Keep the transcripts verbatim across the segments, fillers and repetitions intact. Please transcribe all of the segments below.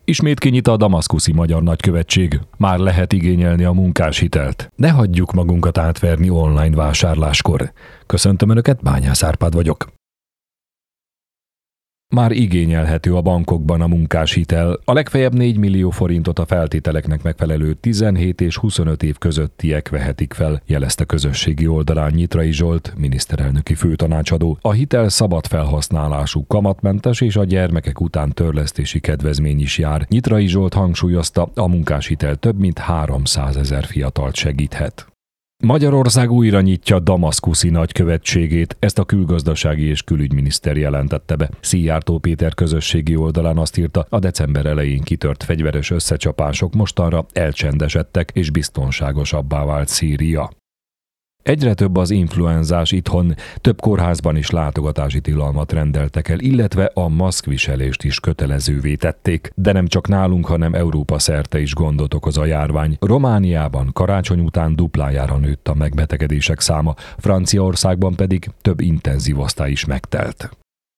Ismét kinyit a damaszkuszi magyar nagykövetség. Már lehet igényelni a munkáshitelt. Ne hagyjuk magunkat átverni online vásárláskor. Köszöntöm Önöket, Bányász Árpád vagyok. Már igényelhető a bankokban a munkáshitel. A legfeljebb négy millió forintot a feltételeknek megfelelő tizenhét és huszonöt év közöttiek vehetik fel, jelezte közösségi oldalán Nyitrai Zsolt, miniszterelnöki főtanácsadó. A hitel szabad felhasználású, kamatmentes és a gyermekek után törlesztési kedvezmény is jár. Nyitrai Zsolt hangsúlyozta, a munkáshitel több mint háromszázezer fiatalt segíthet. Magyarország újra nyitja damaszkuszi nagykövetségét, ezt a külgazdasági és külügyminiszter jelentette be. Szijjártó Péter közösségi oldalán azt írta, a december elején kitört fegyveres összecsapások mostanra elcsendesedtek és biztonságosabbá vált Szíria. Egyre több az influenzás itthon, több kórházban is látogatási tilalmat rendeltek el, illetve a maszkviselést is kötelezővé tették. De nem csak nálunk, hanem Európa szerte is gondot okoz a járvány. Romániában karácsony után duplájára nőtt a megbetegedések száma, Franciaországban pedig több intenzív osztály is megtelt.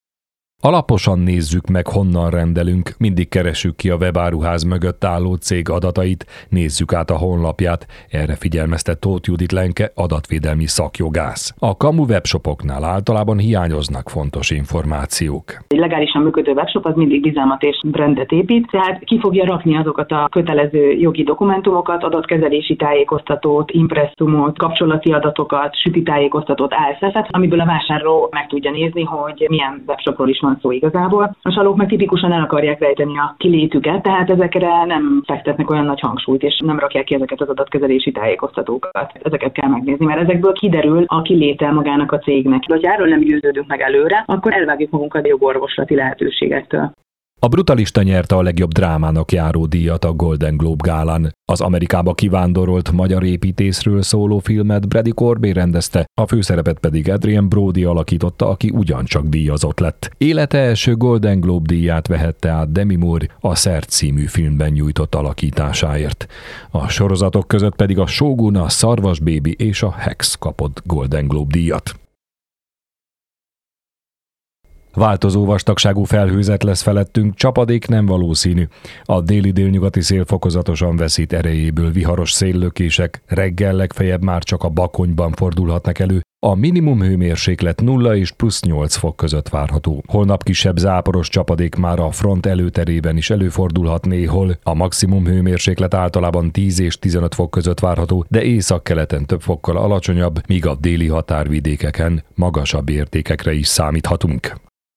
Alaposan nézzük meg, honnan rendelünk, mindig keressük ki a webáruház mögött álló cég adatait, nézzük át a honlapját, erre figyelmeztet Tóth Judit Lenke, adatvédelmi szakjogász. A kamu webshopoknál általában hiányoznak fontos információk. Egy legálisan működő webshop az mindig bizalmat és brandet épít, tehát ki fogja rakni azokat a kötelező jogi dokumentumokat, adatkezelési tájékoztatót, impresszumot, kapcsolati adatokat, süti tájékoztatót, á es es-et, amiből a vásárló meg tudja nézni, hogy milyen webshopról is van szó igazából. A csalók meg tipikusan el akarják rejteni a kilétüket, tehát ezekre nem fektetnek olyan nagy hangsúlyt, és nem rakják ki ezeket az adatkezelési tájékoztatókat. Ezeket kell megnézni, mert ezekből kiderül a kiléte magának a cégnek. Ha erről nem győződünk meg előre, akkor elvágjuk magunkat a jogorvoslati lehetőségektől. A Brutalista nyerte a legjobb drámának járó díjat a Golden Globe gálán. Az Amerikába kivándorolt magyar építészről szóló filmet Brady Corbet rendezte, a főszerepet pedig Adrien Brody alakította, aki ugyancsak díjazott lett. Élete első Golden Globe díját vehette át Demi Moore a Szert című filmben nyújtott alakításáért. A sorozatok között pedig a Shogun, a Szarvas Bébi és a Hex kapott Golden Globe díjat. Változó vastagságú felhőzet lesz felettünk, csapadék nem valószínű. A déli-délnyugati szél fokozatosan veszít erejéből, viharos széllökések, reggel legfeljebb már csak a Bakonyban fordulhatnak elő. A minimum hőmérséklet nulla és plusz nyolc fok között várható. Holnap kisebb záporos csapadék már a front előterében is előfordulhat néhol. A maximum hőmérséklet általában tíz és tizenöt fok között várható, de északkeleten több fokkal alacsonyabb, míg a déli határvidékeken magasabb értékekre is számíthatunk.